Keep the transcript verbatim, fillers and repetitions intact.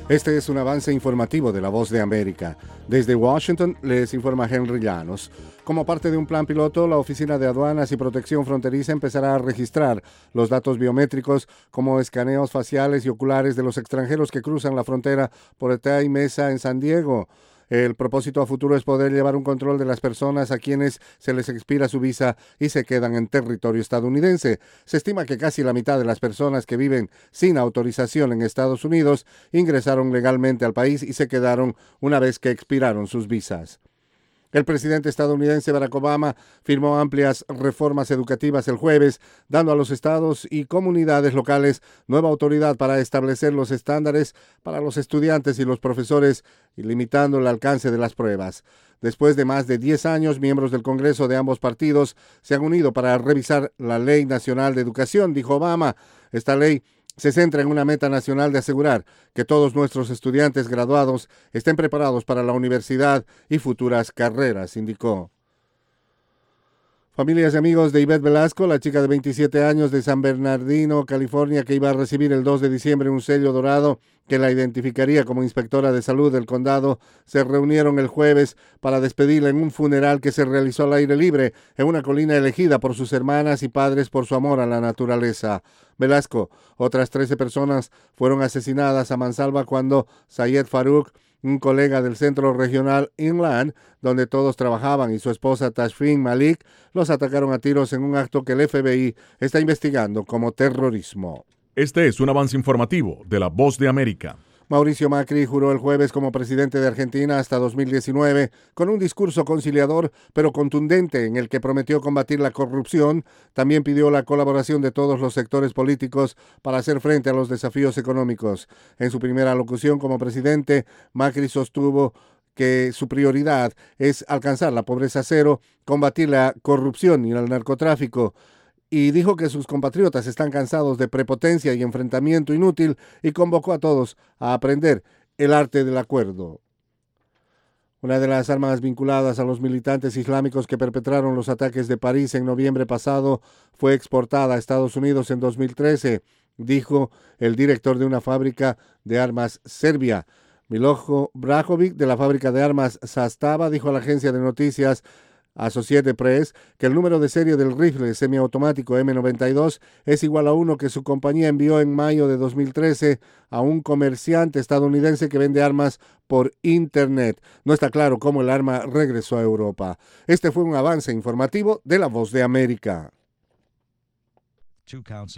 Este es un avance informativo de La Voz de América. Desde Washington les informa Henry Llanos. Como parte de un plan piloto, la Oficina de Aduanas y Protección Fronteriza empezará a registrar los datos biométricos como escaneos faciales y oculares de los extranjeros que cruzan la frontera por Otay Mesa en San Diego. El propósito a futuro es poder llevar un control de las personas a quienes se les expira su visa y se quedan en territorio estadounidense. Se estima que casi la mitad de las personas que viven sin autorización en Estados Unidos ingresaron legalmente al país y se quedaron una vez que expiraron sus visas. El presidente estadounidense Barack Obama firmó amplias reformas educativas el jueves, dando a los estados y comunidades locales nueva autoridad para establecer los estándares para los estudiantes y los profesores y limitando el alcance de las pruebas. Después de más de diez años, miembros del Congreso de ambos partidos se han unido para revisar la Ley Nacional de Educación, dijo Obama. Esta ley se centra en una meta nacional de asegurar que todos nuestros estudiantes graduados estén preparados para la universidad y futuras carreras, indicó. Familias y amigos de Ivette Velasco, la chica de veintisiete años de San Bernardino, California, que iba a recibir el dos de diciembre un sello dorado que la identificaría como inspectora de salud del condado, se reunieron el jueves para despedirla en un funeral que se realizó al aire libre en una colina elegida por sus hermanas y padres por su amor a la naturaleza. Velasco, otras trece personas fueron asesinadas a mansalva cuando Sayed Farouk, un colega del centro regional Inland, donde todos trabajaban, y su esposa Tashfeen Malik, los atacaron a tiros en un acto que el F B I está investigando como terrorismo. Este es un avance informativo de La Voz de América. Mauricio Macri juró el jueves como presidente de Argentina hasta dos mil diecinueve con un discurso conciliador pero contundente en el que prometió combatir la corrupción. También pidió la colaboración de todos los sectores políticos para hacer frente a los desafíos económicos. En su primera alocución como presidente, Macri sostuvo que su prioridad es alcanzar la pobreza cero, combatir la corrupción y el narcotráfico, y dijo que sus compatriotas están cansados de prepotencia y enfrentamiento inútil y convocó a todos a aprender el arte del acuerdo. Una de las armas vinculadas a los militantes islámicos que perpetraron los ataques de París en noviembre pasado fue exportada a Estados Unidos en dos mil trece, dijo el director de una fábrica de armas serbia. Milojo Brajovic, de la fábrica de armas Zastava, dijo a la agencia de noticias Associated Press que el número de serie del rifle semiautomático eme noventa y dos es igual a uno que su compañía envió en mayo de dos mil trece a un comerciante estadounidense que vende armas por Internet. No está claro cómo el arma regresó a Europa. Este fue un avance informativo de La Voz de América.